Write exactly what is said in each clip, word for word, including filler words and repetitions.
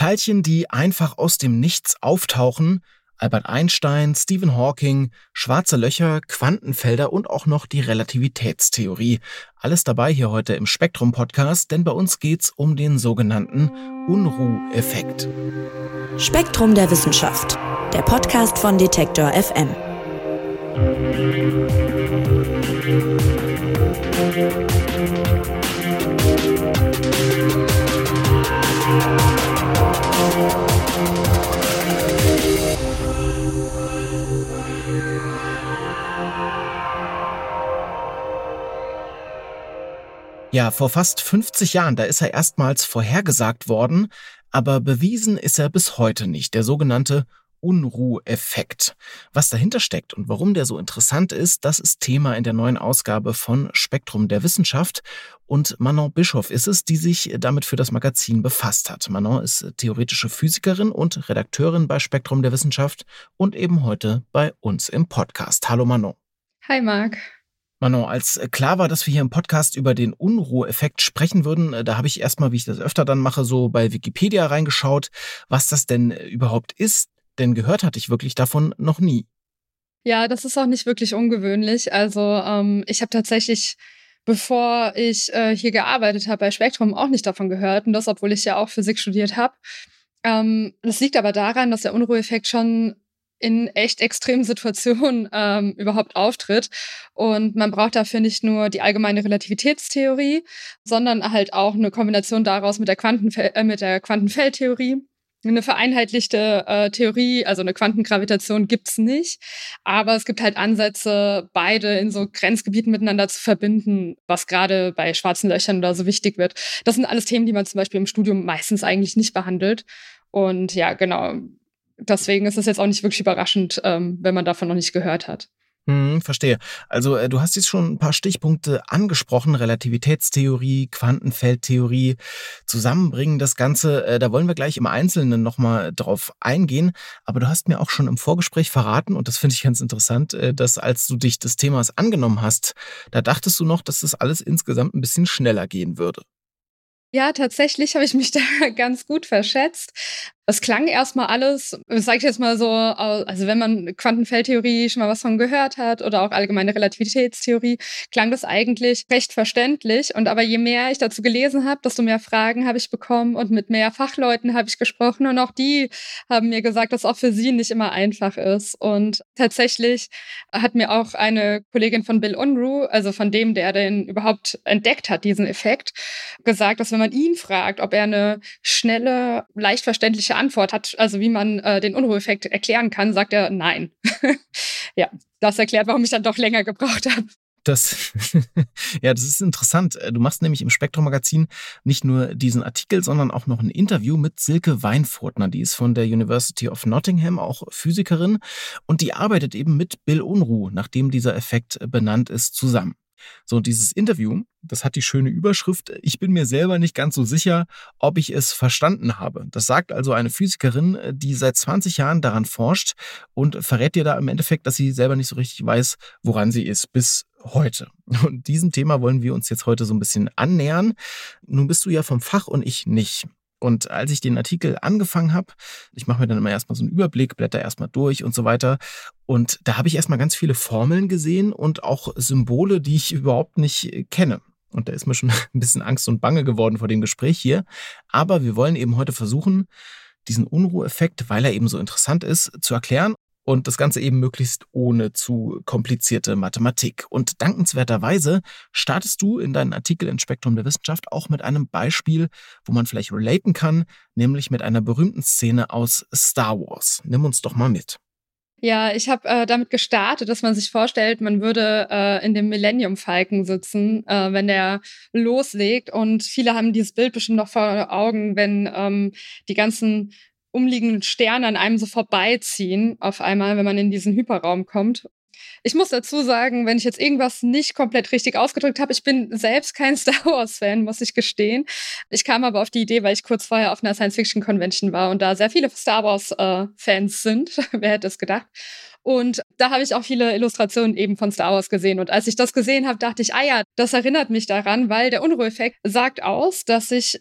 Teilchen, die einfach aus dem Nichts auftauchen. Albert Einstein, Stephen Hawking, schwarze Löcher, Quantenfelder und auch noch die Relativitätstheorie. Alles dabei hier heute im Spektrum-Podcast, denn bei uns geht's um den sogenannten Unruh-Effekt. Spektrum der Wissenschaft, der Podcast von Detektor F M. Ja, vor fast fünfzig Jahren, da ist er erstmals vorhergesagt worden, aber bewiesen ist er bis heute nicht, der sogenannte Unruh-Effekt. Was dahinter steckt und warum der so interessant ist, das ist Thema in der neuen Ausgabe von Spektrum der Wissenschaft. Und Manon Bischoff ist es, die sich damit für das Magazin befasst hat. Manon ist theoretische Physikerin und Redakteurin bei Spektrum der Wissenschaft und eben heute bei uns im Podcast. Hallo Manon. Hi Marc. Manon, als klar war, dass wir hier im Podcast über den Unruh-Effekt sprechen würden, da habe ich erstmal, wie ich das öfter dann mache, so bei Wikipedia reingeschaut, was das denn überhaupt ist, denn gehört hatte ich wirklich davon noch nie. Ja, das ist auch nicht wirklich ungewöhnlich. Also ähm, ich habe tatsächlich, bevor ich äh, hier gearbeitet habe bei Spektrum, auch nicht davon gehört. Und das, obwohl ich ja auch Physik studiert habe. Ähm, das liegt aber daran, dass der Unruh-Effekt schon in echt extremen Situationen ähm, überhaupt auftritt. Und man braucht dafür nicht nur die allgemeine Relativitätstheorie, sondern halt auch eine Kombination daraus mit der, Quantenfe- äh, mit der Quantenfeldtheorie. Eine vereinheitlichte äh, Theorie, also eine Quantengravitation gibt's nicht. Aber es gibt halt Ansätze, beide in so Grenzgebieten miteinander zu verbinden, was gerade bei schwarzen Löchern oder so wichtig wird. Das sind alles Themen, die man zum Beispiel im Studium meistens eigentlich nicht behandelt. Und ja, genau. Deswegen ist es jetzt auch nicht wirklich überraschend, ähm, wenn man davon noch nicht gehört hat. Hm, verstehe. Also äh, du hast jetzt schon ein paar Stichpunkte angesprochen, Relativitätstheorie, Quantenfeldtheorie, zusammenbringen das Ganze. Äh, da wollen wir gleich im Einzelnen nochmal drauf eingehen. Aber du hast mir auch schon im Vorgespräch verraten, und das finde ich ganz interessant, äh, dass als du dich des Themas angenommen hast, da dachtest du noch, dass das alles insgesamt ein bisschen schneller gehen würde. Ja, tatsächlich habe ich mich da ganz gut verschätzt. Es klang erstmal alles, sage ich jetzt mal so, also wenn man Quantenfeldtheorie schon mal was von gehört hat oder auch allgemeine Relativitätstheorie, klang das eigentlich recht verständlich. Und aber je mehr ich dazu gelesen habe, desto mehr Fragen habe ich bekommen und mit mehr Fachleuten habe ich gesprochen. Und auch die haben mir gesagt, dass auch für sie nicht immer einfach ist. Und tatsächlich hat mir auch eine Kollegin von Bill Unruh, also von dem, der den überhaupt entdeckt hat, diesen Effekt, gesagt, dass wenn man ihn fragt, ob er eine schnelle, leicht verständliche Antwort hat, also wie man äh, den Unruh-Effekt erklären kann, sagt er nein. Ja, das erklärt, warum ich dann doch länger gebraucht habe. Das, ja, das ist interessant. Du machst nämlich im Spektrum-Magazin nicht nur diesen Artikel, sondern auch noch ein Interview mit Silke Weinfurtner. Die ist von der University of Nottingham, auch Physikerin. Und die arbeitet eben mit Bill Unruh, nachdem dieser Effekt benannt ist, zusammen. So, und dieses Interview, das hat die schöne Überschrift: Ich bin mir selber nicht ganz so sicher, ob ich es verstanden habe. Das sagt also eine Physikerin, die seit zwanzig Jahren daran forscht und verrät dir da im Endeffekt, dass sie selber nicht so richtig weiß, woran sie ist, bis heute. Und diesem Thema wollen wir uns jetzt heute so ein bisschen annähern. Nun bist du ja vom Fach und ich nicht. Und als ich den Artikel angefangen habe, ich mache mir dann immer erstmal so einen Überblick, blätter erstmal durch und so weiter. Und da habe ich erstmal ganz viele Formeln gesehen und auch Symbole, die ich überhaupt nicht kenne. Und da ist mir schon ein bisschen Angst und Bange geworden vor dem Gespräch hier. Aber wir wollen eben heute versuchen, diesen Unruh-Effekt, weil er eben so interessant ist, zu erklären. Und das Ganze eben möglichst ohne zu komplizierte Mathematik. Und dankenswerterweise startest du in deinen Artikel in Spektrum der Wissenschaft auch mit einem Beispiel, wo man vielleicht relaten kann, nämlich mit einer berühmten Szene aus Star Wars. Nimm uns doch mal mit. Ja, ich habe äh, damit gestartet, dass man sich vorstellt, man würde äh, in dem Millennium Falcon sitzen, äh, wenn der loslegt. Und viele haben dieses Bild bestimmt noch vor Augen, wenn ähm, die ganzen umliegenden Sterne an einem so vorbeiziehen, auf einmal, wenn man in diesen Hyperraum kommt. Ich muss dazu sagen, wenn ich jetzt irgendwas nicht komplett richtig ausgedrückt habe, ich bin selbst kein Star Wars-Fan, muss ich gestehen. Ich kam aber auf die Idee, weil ich kurz vorher auf einer Science-Fiction-Convention war und da sehr viele Star Wars-Fans sind. Wer hätte es gedacht? Und da habe ich auch viele Illustrationen eben von Star Wars gesehen. Und als ich das gesehen habe, dachte ich, ah ja, das erinnert mich daran, weil der Unruh-Effekt sagt aus, dass sich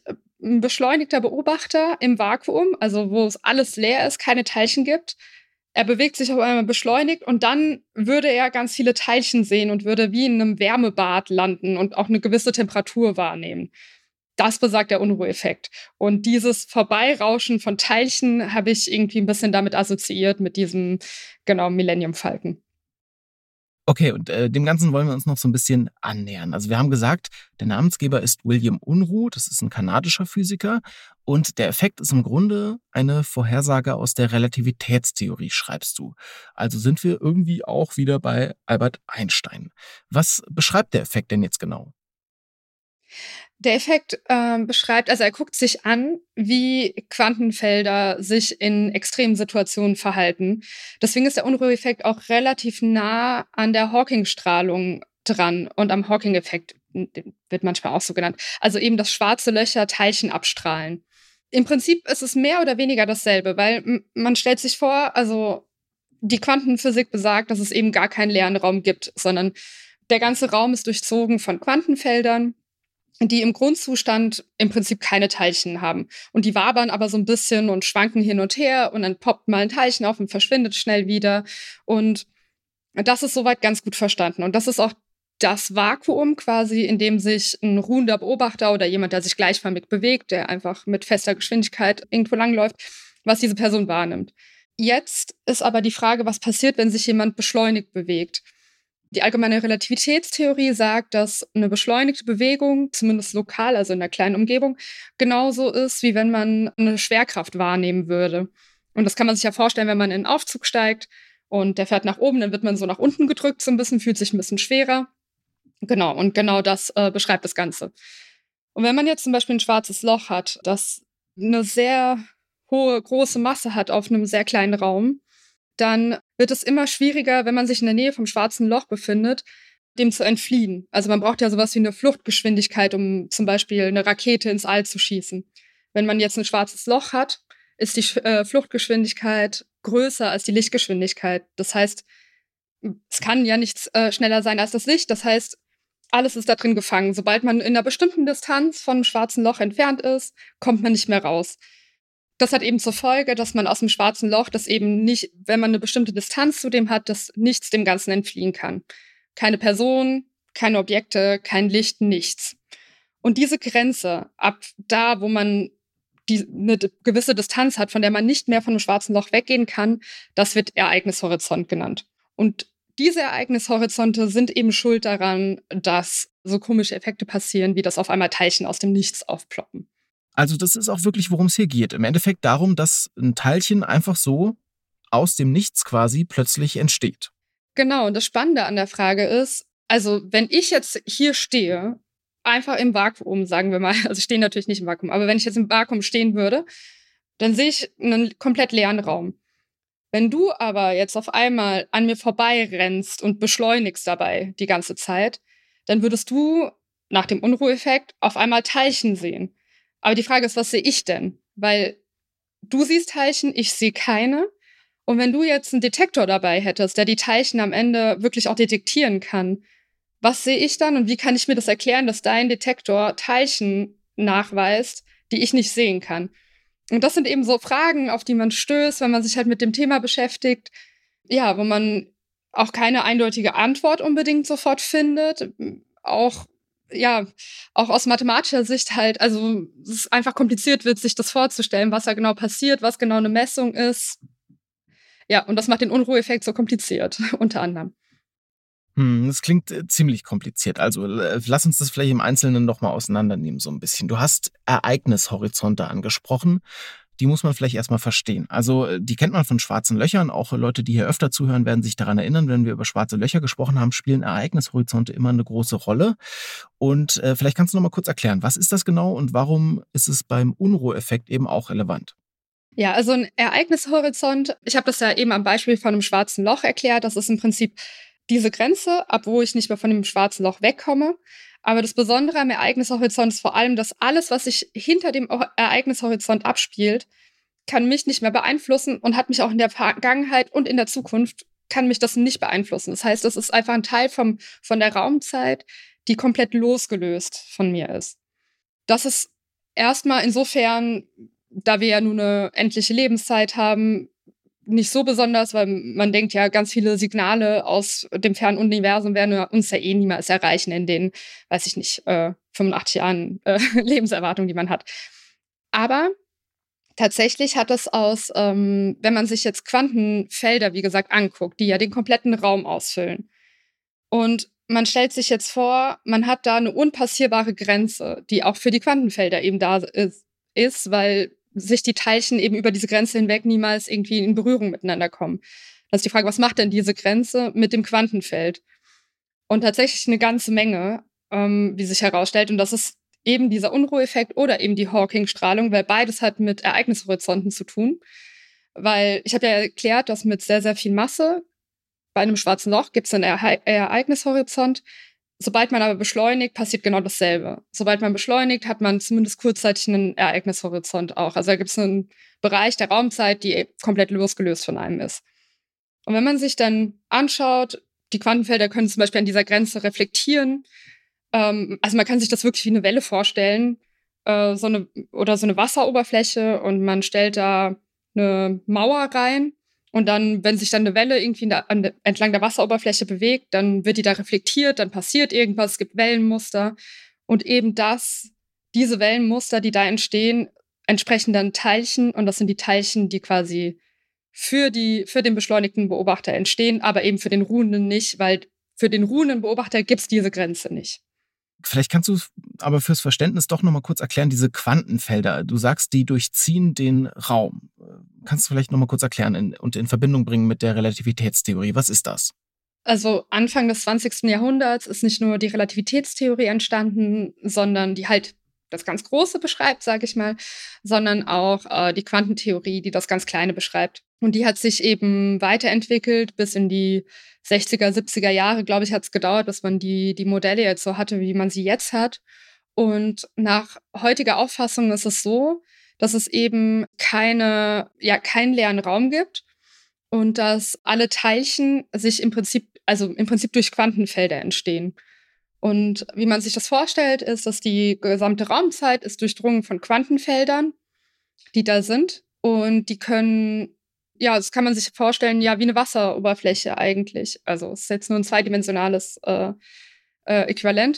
ein beschleunigter Beobachter im Vakuum, also wo es alles leer ist, keine Teilchen gibt. Er bewegt sich auf einmal beschleunigt und dann würde er ganz viele Teilchen sehen und würde wie in einem Wärmebad landen und auch eine gewisse Temperatur wahrnehmen. Das besagt der Unruheeffekt. Und dieses Vorbeirauschen von Teilchen habe ich irgendwie ein bisschen damit assoziiert, mit diesem, genau, Millennium Falcon. Okay, und äh, dem Ganzen wollen wir uns noch so ein bisschen annähern. Also wir haben gesagt, der Namensgeber ist William Unruh, das ist ein kanadischer Physiker. Und der Effekt ist im Grunde eine Vorhersage aus der Relativitätstheorie, schreibst du. Also sind wir irgendwie auch wieder bei Albert Einstein. Was beschreibt der Effekt denn jetzt genau? Der Effekt äh, beschreibt, also er guckt sich an, wie Quantenfelder sich in extremen Situationen verhalten. Deswegen ist der Unruheeffekt auch relativ nah an der Hawking-Strahlung dran und am Hawking-Effekt, wird manchmal auch so genannt. Also eben, dass schwarze Löcher Teilchen abstrahlen. Im Prinzip ist es mehr oder weniger dasselbe, weil m- man stellt sich vor, also die Quantenphysik besagt, dass es eben gar keinen leeren Raum gibt, sondern der ganze Raum ist durchzogen von Quantenfeldern, die im Grundzustand im Prinzip keine Teilchen haben. Und die wabern aber so ein bisschen und schwanken hin und her und dann poppt mal ein Teilchen auf und verschwindet schnell wieder. Und das ist soweit ganz gut verstanden. Und das ist auch das Vakuum quasi, in dem sich ein ruhender Beobachter oder jemand, der sich gleichförmig bewegt, der einfach mit fester Geschwindigkeit irgendwo langläuft, was diese Person wahrnimmt. Jetzt ist aber die Frage, was passiert, wenn sich jemand beschleunigt bewegt. Die allgemeine Relativitätstheorie sagt, dass eine beschleunigte Bewegung, zumindest lokal, also in einer kleinen Umgebung, genauso ist, wie wenn man eine Schwerkraft wahrnehmen würde. Und das kann man sich ja vorstellen, wenn man in einen Aufzug steigt und der fährt nach oben, dann wird man so nach unten gedrückt, so ein bisschen, fühlt sich ein bisschen schwerer. Genau, und genau das äh, beschreibt das Ganze. Und wenn man jetzt zum Beispiel ein schwarzes Loch hat, das eine sehr hohe, große Masse hat auf einem sehr kleinen Raum, dann wird es immer schwieriger, wenn man sich in der Nähe vom schwarzen Loch befindet, dem zu entfliehen. Also man braucht ja sowas wie eine Fluchtgeschwindigkeit, um zum Beispiel eine Rakete ins All zu schießen. Wenn man jetzt ein schwarzes Loch hat, ist die äh, Fluchtgeschwindigkeit größer als die Lichtgeschwindigkeit. Das heißt, es kann ja nichts äh, schneller sein als das Licht. Das heißt, alles ist da drin gefangen. Sobald man in einer bestimmten Distanz vom schwarzen Loch entfernt ist, kommt man nicht mehr raus. Das hat eben zur Folge, dass man aus dem schwarzen Loch, das eben nicht, wenn man eine bestimmte Distanz zu dem hat, dass nichts dem Ganzen entfliehen kann. Keine Person, keine Objekte, kein Licht, nichts. Und diese Grenze, ab da, wo man die, eine gewisse Distanz hat, von der man nicht mehr von dem schwarzen Loch weggehen kann, das wird Ereignishorizont genannt. Und diese Ereignishorizonte sind eben schuld daran, dass so komische Effekte passieren, wie dass auf einmal Teilchen aus dem Nichts aufploppen. Also das ist auch wirklich, worum es hier geht. Im Endeffekt darum, dass ein Teilchen einfach so aus dem Nichts quasi plötzlich entsteht. Genau, und das Spannende an der Frage ist, also wenn ich jetzt hier stehe, einfach im Vakuum, sagen wir mal, also ich stehe natürlich nicht im Vakuum, aber wenn ich jetzt im Vakuum stehen würde, dann sehe ich einen komplett leeren Raum. Wenn du aber jetzt auf einmal an mir vorbeirennst und beschleunigst dabei die ganze Zeit, dann würdest du nach dem Unruheeffekt auf einmal Teilchen sehen. Aber die Frage ist, was sehe ich denn? Weil du siehst Teilchen, ich sehe keine. Und wenn du jetzt einen Detektor dabei hättest, der die Teilchen am Ende wirklich auch detektieren kann, was sehe ich dann und wie kann ich mir das erklären, dass dein Detektor Teilchen nachweist, die ich nicht sehen kann? Und das sind eben so Fragen, auf die man stößt, wenn man sich halt mit dem Thema beschäftigt. Ja, wo man auch keine eindeutige Antwort unbedingt sofort findet. Auch, ja, auch aus mathematischer Sicht halt, also es ist einfach kompliziert wird, sich das vorzustellen, was da genau passiert, was genau eine Messung ist. Ja, und das macht den Unruheeffekt so kompliziert, unter anderem. Hm, das klingt äh, ziemlich kompliziert. Also äh, lass uns das vielleicht im Einzelnen nochmal auseinandernehmen so ein bisschen. Du hast Ereignishorizonte angesprochen. Die muss man vielleicht erstmal verstehen. Also äh, die kennt man von schwarzen Löchern. Auch äh, Leute, die hier öfter zuhören, werden sich daran erinnern, wenn wir über schwarze Löcher gesprochen haben, spielen Ereignishorizonte immer eine große Rolle. Und äh, vielleicht kannst du nochmal kurz erklären, was ist das genau und warum ist es beim Unruheeffekt eben auch relevant? Ja, also ein Ereignishorizont, ich habe das ja eben am Beispiel von einem schwarzen Loch erklärt, das ist im Prinzip diese Grenze, ab wo ich nicht mehr von dem schwarzen Loch wegkomme. Aber das Besondere am Ereignishorizont ist vor allem, dass alles, was sich hinter dem Ereignishorizont abspielt, kann mich nicht mehr beeinflussen und hat mich auch in der Vergangenheit und in der Zukunft, kann mich das nicht beeinflussen. Das heißt, das ist einfach ein Teil vom, von der Raumzeit, die komplett losgelöst von mir ist. Das ist erstmal insofern, da wir ja nur eine endliche Lebenszeit haben, nicht so besonders, weil man denkt ja, ganz viele Signale aus dem fernen Universum werden uns ja eh niemals erreichen in den, weiß ich nicht, äh, fünfundachtzig Jahren äh, Lebenserwartung, die man hat. Aber tatsächlich hat das aus, ähm, wenn man sich jetzt Quantenfelder, wie gesagt, anguckt, die ja den kompletten Raum ausfüllen. Und man stellt sich jetzt vor, man hat da eine unpassierbare Grenze, die auch für die Quantenfelder eben da ist, ist weil sich die Teilchen eben über diese Grenze hinweg niemals irgendwie in Berührung miteinander kommen. Das ist die Frage, was macht denn diese Grenze mit dem Quantenfeld? Und tatsächlich eine ganze Menge, ähm, wie sich herausstellt. Und das ist eben dieser Unruheeffekt oder eben die Hawking-Strahlung, weil beides hat mit Ereignishorizonten zu tun. Weil ich habe ja erklärt, dass mit sehr, sehr viel Masse bei einem schwarzen Loch gibt es einen Ere- Ereignishorizont. Sobald man aber beschleunigt, passiert genau dasselbe. Sobald man beschleunigt, hat man zumindest kurzzeitig einen Ereignishorizont auch. Also da gibt es einen Bereich der Raumzeit, die komplett losgelöst von einem ist. Und wenn man sich dann anschaut, die Quantenfelder können zum Beispiel an dieser Grenze reflektieren. Ähm, also man kann sich das wirklich wie eine Welle vorstellen, äh, so eine, oder so eine Wasseroberfläche, und man stellt da eine Mauer rein. Und dann, wenn sich dann eine Welle irgendwie der, an, entlang der Wasseroberfläche bewegt, dann wird die da reflektiert, dann passiert irgendwas, es gibt Wellenmuster. Und eben das, diese Wellenmuster, die da entstehen, entsprechen dann Teilchen. Und das sind die Teilchen, die quasi für, die, für den beschleunigten Beobachter entstehen, aber eben für den ruhenden nicht, weil für den ruhenden Beobachter gibt es diese Grenze nicht. Vielleicht kannst du aber fürs Verständnis doch noch mal kurz erklären, diese Quantenfelder. Du sagst, die durchziehen den Raum. Kannst du vielleicht noch mal kurz erklären in, und in Verbindung bringen mit der Relativitätstheorie? Was ist das? Also Anfang des zwanzigsten Jahrhunderts ist nicht nur die Relativitätstheorie entstanden, sondern die halt das ganz Große beschreibt, sage ich mal, sondern auch äh, die Quantentheorie, die das ganz Kleine beschreibt. Und die hat sich eben weiterentwickelt bis in die sechziger, siebziger Jahre, glaube ich, hat es gedauert, dass man die, die Modelle jetzt so hatte, wie man sie jetzt hat. Und nach heutiger Auffassung ist es so, dass es eben keine, ja, keinen leeren Raum gibt und dass alle Teilchen sich im Prinzip, also im Prinzip durch Quantenfelder entstehen. Und wie man sich das vorstellt, ist, dass die gesamte Raumzeit ist durchdrungen von Quantenfeldern, die da sind. Und die können, ja, das kann man sich vorstellen, ja, wie eine Wasseroberfläche eigentlich. Also es ist jetzt nur ein zweidimensionales äh, äh, Äquivalent.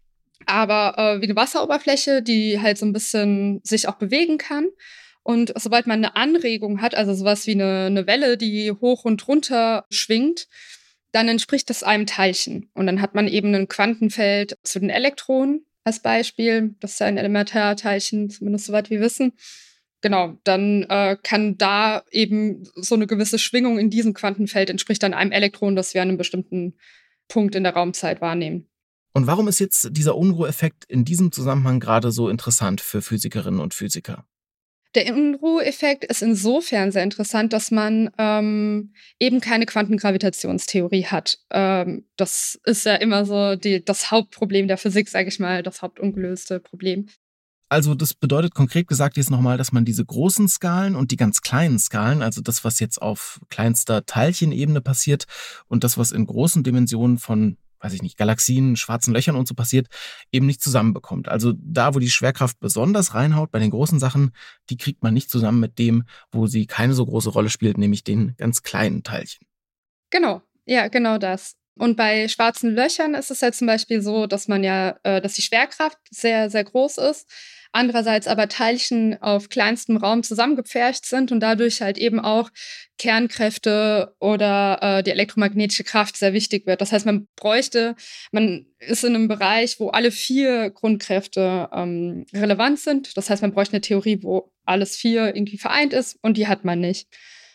Aber äh, wie eine Wasseroberfläche, die halt so ein bisschen sich auch bewegen kann. Und sobald man eine Anregung hat, also sowas wie eine, eine Welle, die hoch und runter schwingt, dann entspricht das einem Teilchen. Und dann hat man eben ein Quantenfeld zu den Elektronen als Beispiel. Das ist ja ein Elementarteilchen, zumindest soweit wir wissen. Genau, dann äh, kann da eben so eine gewisse Schwingung in diesem Quantenfeld entspricht dann einem Elektron, das wir an einem bestimmten Punkt in der Raumzeit wahrnehmen. Und warum ist jetzt dieser Unruheeffekt in diesem Zusammenhang gerade so interessant für Physikerinnen und Physiker? Der Unruheeffekt ist insofern sehr interessant, dass man ähm, eben keine Quantengravitationstheorie hat. Ähm, das ist ja immer so die, das Hauptproblem der Physik, sage ich mal, das hauptungelöste Problem. Also das bedeutet konkret gesagt jetzt nochmal, dass man diese großen Skalen und die ganz kleinen Skalen, also das, was jetzt auf kleinster Teilchenebene passiert und das, was in großen Dimensionen von, weiß ich nicht, Galaxien, schwarzen Löchern und so passiert, eben nicht zusammenbekommt. Also da, wo die Schwerkraft besonders reinhaut, bei den großen Sachen, die kriegt man nicht zusammen mit dem, wo sie keine so große Rolle spielt, nämlich den ganz kleinen Teilchen. Genau, ja, genau das. Und bei schwarzen Löchern ist es ja zum Beispiel so, dass man ja, äh, dass die Schwerkraft sehr, sehr groß ist. Andererseits aber Teilchen auf kleinstem Raum zusammengepfercht sind und dadurch halt eben auch Kernkräfte oder äh, die elektromagnetische Kraft sehr wichtig wird. Das heißt, man bräuchte, man ist in einem Bereich, wo alle vier Grundkräfte ähm, relevant sind. Das heißt, man bräuchte eine Theorie, wo alles vier irgendwie vereint ist, und die hat man nicht.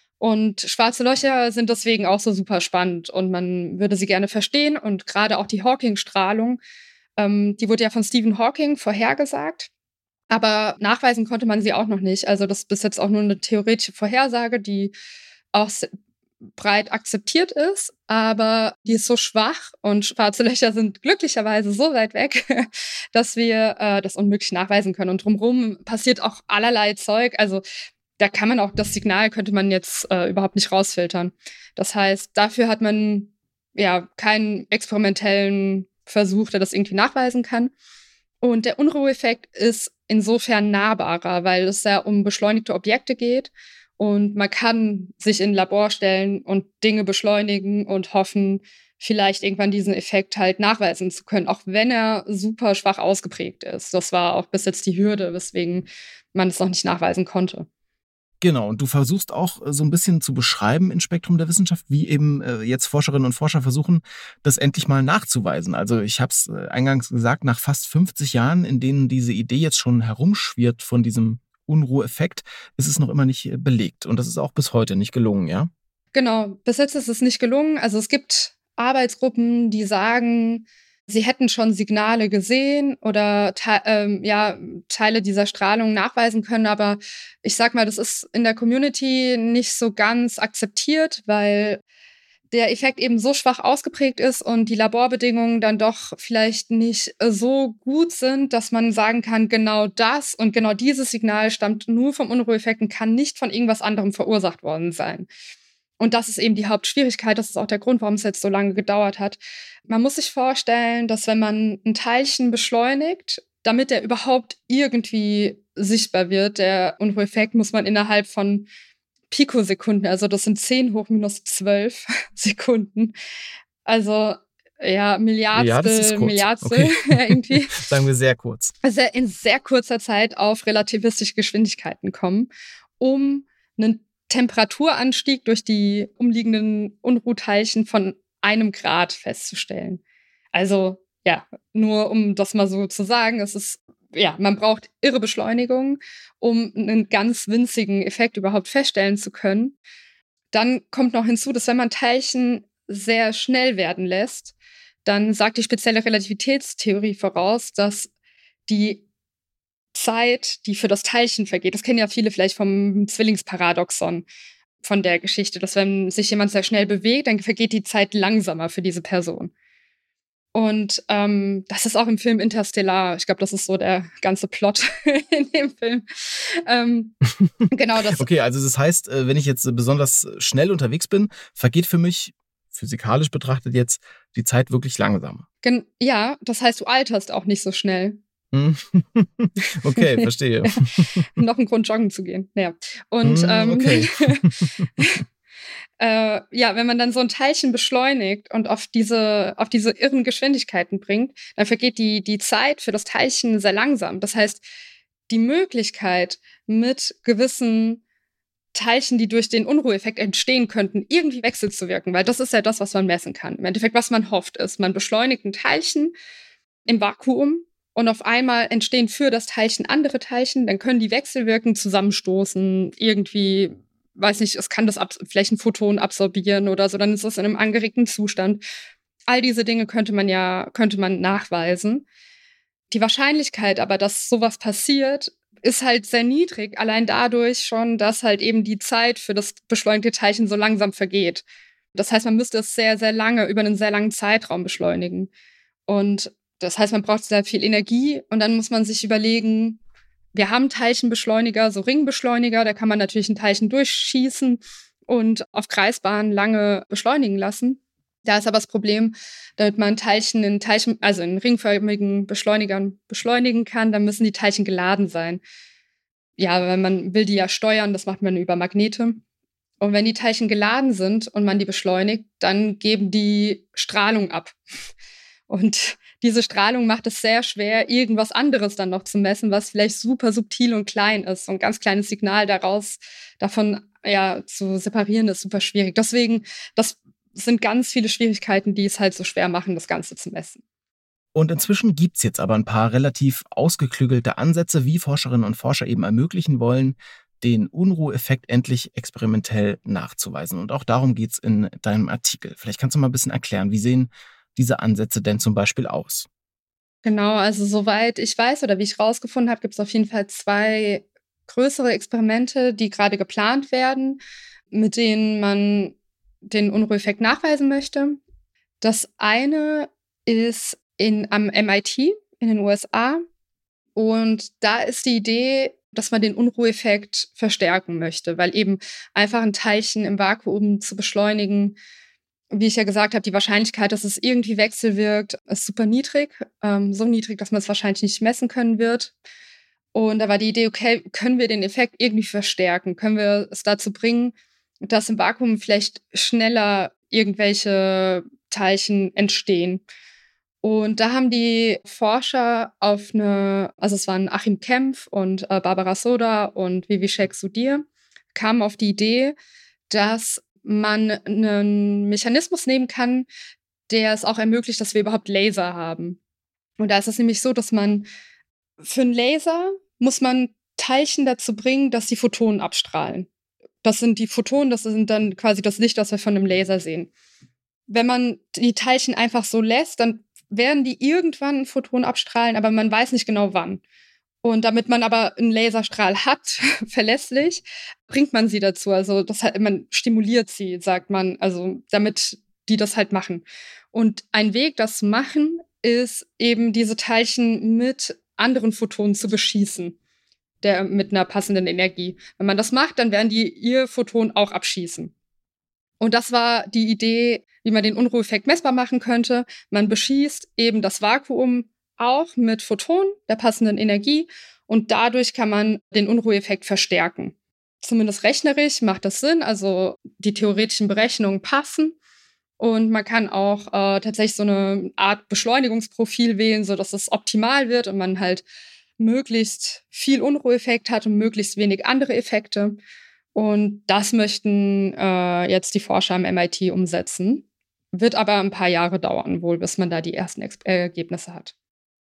Und schwarze Löcher sind deswegen auch so super spannend und man würde sie gerne verstehen. Und gerade auch die Hawking-Strahlung, ähm, die wurde ja von Stephen Hawking vorhergesagt. Aber nachweisen konnte man sie auch noch nicht. Also das ist bis jetzt auch nur eine theoretische Vorhersage, die auch breit akzeptiert ist. Aber die ist so schwach und schwarze Löcher sind glücklicherweise so weit weg, dass wir äh, das unmöglich nachweisen können. Und drumherum passiert auch allerlei Zeug. Also da kann man auch, das Signal könnte man jetzt äh, überhaupt nicht rausfiltern. Das heißt, dafür hat man ja keinen experimentellen Versuch, der das irgendwie nachweisen kann. Und der Unruheeffekt ist insofern nahbarer, weil es ja um beschleunigte Objekte geht. Und man kann sich in ein Labor stellen und Dinge beschleunigen und hoffen, vielleicht irgendwann diesen Effekt halt nachweisen zu können, auch wenn er super schwach ausgeprägt ist. Das war auch bis jetzt die Hürde, weswegen man es noch nicht nachweisen konnte. Genau, und du versuchst auch so ein bisschen zu beschreiben in Spektrum der Wissenschaft, wie eben äh, jetzt Forscherinnen und Forscher versuchen, das endlich mal nachzuweisen. Also ich habe es äh, eingangs gesagt, nach fast fünfzig Jahren, in denen diese Idee jetzt schon herumschwirrt von diesem Unruheeffekt, ist es noch immer nicht äh, belegt. Und das ist auch bis heute nicht gelungen, ja? Genau, bis jetzt ist es nicht gelungen. Also es gibt Arbeitsgruppen, die sagen, sie hätten schon Signale gesehen oder te- ähm, ja, Teile dieser Strahlung nachweisen können. Aber ich sag mal, das ist in der Community nicht so ganz akzeptiert, weil der Effekt eben so schwach ausgeprägt ist und die Laborbedingungen dann doch vielleicht nicht so gut sind, dass man sagen kann, genau das und genau dieses Signal stammt nur vom Unruheeffekt und kann nicht von irgendwas anderem verursacht worden sein. Und das ist eben die Hauptschwierigkeit. Das ist auch der Grund, warum es jetzt so lange gedauert hat. Man muss sich vorstellen, dass wenn man ein Teilchen beschleunigt, damit der überhaupt irgendwie sichtbar wird, der Unruheeffekt, muss man innerhalb von Pikosekunden, also das sind zehn hoch minus zwölf Sekunden, also ja, Ja, das ist Milliardstel, kurz. Milliardstel Okay. irgendwie, Sagen wir sehr kurz. also in sehr kurzer Zeit auf relativistische Geschwindigkeiten kommen, um einen Temperaturanstieg durch die umliegenden Unruhteilchen von einem Grad festzustellen. Also ja, nur um das mal so zu sagen, es ist, ja, man braucht irre Beschleunigung, um einen ganz winzigen Effekt überhaupt feststellen zu können. Dann kommt noch hinzu, dass wenn man Teilchen sehr schnell werden lässt, dann sagt die spezielle Relativitätstheorie voraus, dass die Zeit, die für das Teilchen vergeht, das kennen ja viele vielleicht vom Zwillingsparadoxon von der Geschichte, dass wenn sich jemand sehr schnell bewegt, dann vergeht die Zeit langsamer für diese Person. Und ähm, das ist auch im Film Interstellar. Ich glaube, das ist so der ganze Plot in dem Film. Ähm, genau das. Okay, also das heißt, äh, wenn ich jetzt äh, besonders schnell unterwegs bin, vergeht für mich physikalisch betrachtet jetzt die Zeit wirklich langsam. Gen- ja, das heißt, du alterst auch nicht so schnell. Hm. Okay, verstehe. Ja, noch ein Grund, joggen zu gehen. Ja. Und Hm, ähm, okay. äh, ja, wenn man dann so ein Teilchen beschleunigt und auf diese, auf diese irren Geschwindigkeiten bringt, dann vergeht die, die Zeit für das Teilchen sehr langsam. Das heißt, die Möglichkeit, mit gewissen Teilchen, die durch den Unruheeffekt entstehen könnten, irgendwie wechselzuwirken, weil das ist ja das, was man messen kann. Im Endeffekt, was man hofft, ist, man beschleunigt ein Teilchen im Vakuum und auf einmal entstehen für das Teilchen andere Teilchen, dann können die wechselwirken, zusammenstoßen, irgendwie, weiß nicht, es kann das ab- vielleicht ein Photon absorbieren oder so, dann ist es in einem angeregten Zustand. All diese Dinge könnte man ja, könnte man nachweisen. Die Wahrscheinlichkeit aber, dass sowas passiert, ist halt sehr niedrig, allein dadurch schon, dass halt eben die Zeit für das beschleunigte Teilchen so langsam vergeht. Das heißt, man müsste es sehr, sehr lange, über einen sehr langen Zeitraum beschleunigen. Und das heißt, man braucht sehr viel Energie und dann muss man sich überlegen, wir haben Teilchenbeschleuniger, so Ringbeschleuniger, da kann man natürlich ein Teilchen durchschießen und auf Kreisbahnen lange beschleunigen lassen. Da ist aber das Problem, damit man Teilchen in Teilchen, also in ringförmigen Beschleunigern beschleunigen kann, dann müssen die Teilchen geladen sein. Ja, weil man will die ja steuern, das macht man über Magnete. Und wenn die Teilchen geladen sind und man die beschleunigt, dann geben die Strahlung ab. Und diese Strahlung macht es sehr schwer, irgendwas anderes dann noch zu messen, was vielleicht super subtil und klein ist. So ein ganz kleines Signal daraus, davon ja zu separieren, ist super schwierig. Deswegen, das sind ganz viele Schwierigkeiten, die es halt so schwer machen, das Ganze zu messen. Und inzwischen gibt's jetzt aber ein paar relativ ausgeklügelte Ansätze, wie Forscherinnen und Forscher eben ermöglichen wollen, den Unruheeffekt endlich experimentell nachzuweisen. Und auch darum geht's in deinem Artikel. Vielleicht kannst du mal ein bisschen erklären, wie sehen diese Ansätze denn zum Beispiel aus? Genau, also soweit ich weiß oder wie ich rausgefunden habe, gibt es auf jeden Fall zwei größere Experimente, die gerade geplant werden, mit denen man den Unruheeffekt nachweisen möchte. Das eine ist in, am M I T in den U S A und da ist die Idee, dass man den Unruheeffekt verstärken möchte, weil eben einfach ein Teilchen im Vakuum zu beschleunigen wie ich ja gesagt habe, die Wahrscheinlichkeit, dass es irgendwie wechselwirkt, ist super niedrig. Ähm, so niedrig, dass man es wahrscheinlich nicht messen können wird. Und da war die Idee, okay, können wir den Effekt irgendwie verstärken? Können wir es dazu bringen, dass im Vakuum vielleicht schneller irgendwelche Teilchen entstehen? Und da haben die Forscher auf eine, also es waren Achim Kempf und äh, Barbara Soda und Vivishek Sudhir, kamen auf die Idee, dass man einen Mechanismus nehmen kann, der es auch ermöglicht, dass wir überhaupt Laser haben. Und da ist es nämlich so, dass man für einen Laser muss man Teilchen dazu bringen, dass die Photonen abstrahlen. Das sind die Photonen, das sind dann quasi das Licht, das wir von einem Laser sehen. Wenn man die Teilchen einfach so lässt, dann werden die irgendwann ein Photon abstrahlen, aber man weiß nicht genau wann. Und damit man aber einen Laserstrahl hat, verlässlich, bringt man sie dazu. Also das halt, man stimuliert sie, sagt man, also damit die das halt machen. Und ein Weg, das zu machen, ist eben diese Teilchen mit anderen Photonen zu beschießen, der mit einer passenden Energie. Wenn man das macht, dann werden die ihr Photon auch abschießen. Und das war die Idee, wie man den Unruheeffekt messbar machen könnte. Man beschießt eben das Vakuum auch mit Photonen der passenden Energie und dadurch kann man den Unruheeffekt verstärken. Zumindest rechnerisch macht das Sinn, also die theoretischen Berechnungen passen und man kann auch äh, tatsächlich so eine Art Beschleunigungsprofil wählen, sodass es optimal wird und man halt möglichst viel Unruheeffekt hat und möglichst wenig andere Effekte. Und das möchten äh, jetzt die Forscher am M I T umsetzen. Wird aber ein paar Jahre dauern wohl, bis man da die ersten Ex- äh, Ergebnisse hat.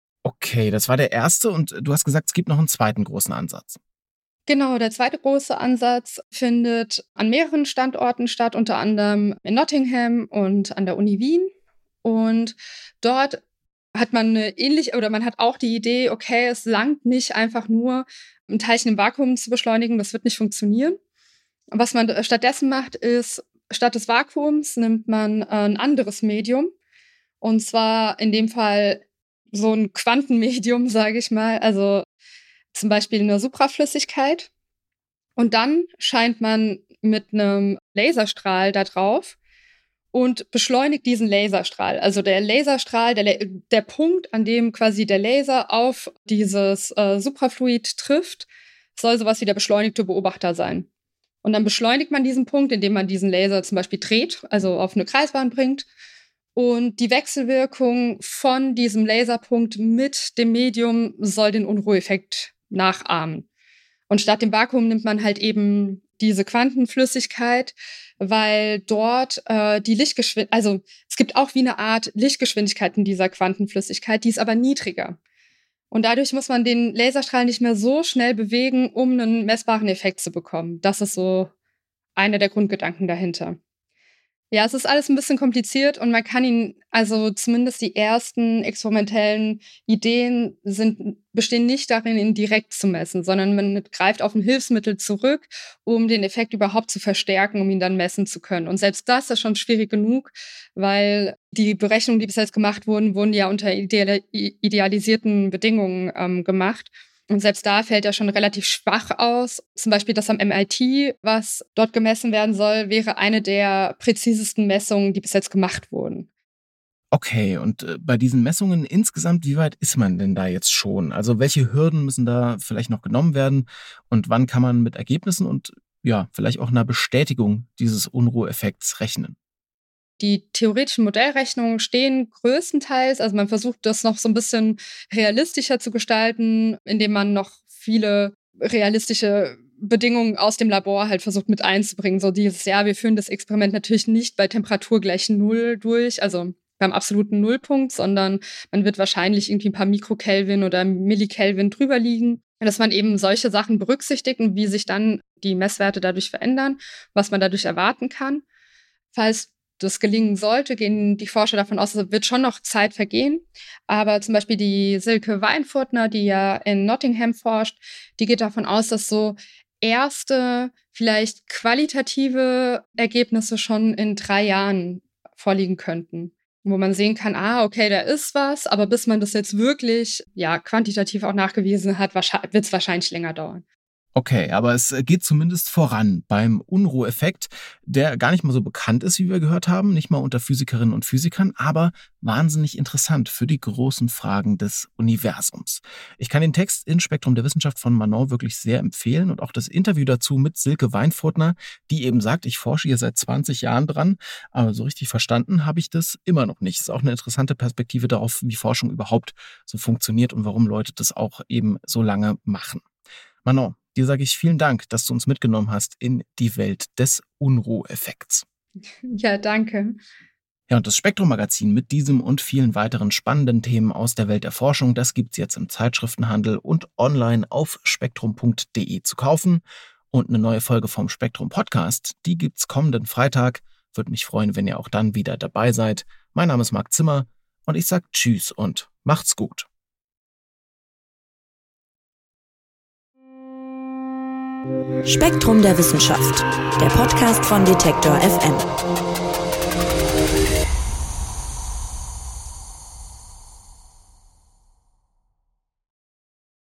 Okay, das war der erste und du hast gesagt, es gibt noch einen zweiten großen Ansatz. Genau, der zweite große Ansatz findet an mehreren Standorten statt, unter anderem in Nottingham und an der Uni Wien. Und dort hat man eine ähnliche, oder man hat auch die Idee, okay, es langt nicht einfach nur, ein Teilchen im Vakuum zu beschleunigen, das wird nicht funktionieren. Was man stattdessen macht, ist, statt des Vakuums nimmt man ein anderes Medium. Und zwar in dem Fall so ein Quantenmedium, sage ich mal. Also zum Beispiel eine Supraflüssigkeit. Und dann scheint man mit einem Laserstrahl da drauf und beschleunigt diesen Laserstrahl. Also der Laserstrahl, der, der Punkt, an dem quasi der Laser auf dieses äh, Suprafluid trifft, soll sowas wie der beschleunigte Beobachter sein. Und dann beschleunigt man diesen Punkt, indem man diesen Laser zum Beispiel dreht, also auf eine Kreisbahn bringt. Und die Wechselwirkung von diesem Laserpunkt mit dem Medium soll den Unruheeffekt nachahmen. Und statt dem Vakuum nimmt man halt eben diese Quantenflüssigkeit, weil dort äh, die Lichtgeschwindigkeit, also es gibt auch wie eine Art Lichtgeschwindigkeit in dieser Quantenflüssigkeit, die ist aber niedriger. Und dadurch muss man den Laserstrahl nicht mehr so schnell bewegen, um einen messbaren Effekt zu bekommen. Das ist so einer der Grundgedanken dahinter. Ja, es ist alles ein bisschen kompliziert und man kann ihn, also zumindest die ersten experimentellen Ideen sind, bestehen nicht darin, ihn direkt zu messen, sondern man greift auf ein Hilfsmittel zurück, um den Effekt überhaupt zu verstärken, um ihn dann messen zu können. Und selbst das ist schon schwierig genug, weil die Berechnungen, die bis jetzt gemacht wurden, wurden ja unter ideal- idealisierten Bedingungen ähm, gemacht. Und selbst da fällt er schon relativ schwach aus. Zum Beispiel das am M I T, was dort gemessen werden soll, wäre eine der präzisesten Messungen, die bis jetzt gemacht wurden. Okay, und äh, bei diesen Messungen insgesamt, wie weit ist man denn da jetzt schon? Also welche Hürden müssen da vielleicht noch genommen werden und wann kann man mit Ergebnissen und ja, vielleicht auch einer Bestätigung dieses Unruheeffekts rechnen? Die theoretischen Modellrechnungen stehen größtenteils, also man versucht das noch so ein bisschen realistischer zu gestalten, indem man noch viele realistische Bedingungen aus dem Labor halt versucht mit einzubringen. So dieses, ja, wir führen das Experiment natürlich nicht bei Temperatur gleich Null durch, also beim absoluten Nullpunkt, sondern man wird wahrscheinlich irgendwie ein paar Mikrokelvin oder Millikelvin drüber liegen. Dass man eben solche Sachen berücksichtigt und wie sich dann die Messwerte dadurch verändern, was man dadurch erwarten kann. Falls das gelingen sollte, gehen die Forscher davon aus, es wird schon noch Zeit vergehen. Aber zum Beispiel die Silke Weinfurtner, die ja in Nottingham forscht, die geht davon aus, dass so erste, vielleicht qualitative Ergebnisse schon in drei Jahren vorliegen könnten. Wo man sehen kann, ah, okay, da ist was, aber bis man das jetzt wirklich ja quantitativ auch nachgewiesen hat, wird es wahrscheinlich länger dauern. Okay, aber es geht zumindest voran beim Unruheffekt, der gar nicht mal so bekannt ist, wie wir gehört haben, nicht mal unter Physikerinnen und Physikern, aber wahnsinnig interessant für die großen Fragen des Universums. Ich kann den Text in Spektrum der Wissenschaft von Manon wirklich sehr empfehlen und auch das Interview dazu mit Silke Weinfurtner, die eben sagt, ich forsche hier seit zwanzig Jahren dran, aber so richtig verstanden habe ich das immer noch nicht. Ist auch eine interessante Perspektive darauf, wie Forschung überhaupt so funktioniert und warum Leute das auch eben so lange machen. Manon, dir sage ich vielen Dank, dass du uns mitgenommen hast in die Welt des Unruheffekts. Ja, danke. Ja, und das Spektrum-Magazin mit diesem und vielen weiteren spannenden Themen aus der Welt der Forschung, das gibt's jetzt im Zeitschriftenhandel und online auf spektrum punkt de zu kaufen. Und eine neue Folge vom Spektrum Podcast, die gibt's kommenden Freitag. Würde mich freuen, wenn ihr auch dann wieder dabei seid. Mein Name ist Marc Zimmer und ich sage Tschüss und macht's gut. Spektrum der Wissenschaft, der Podcast von Detektor F M.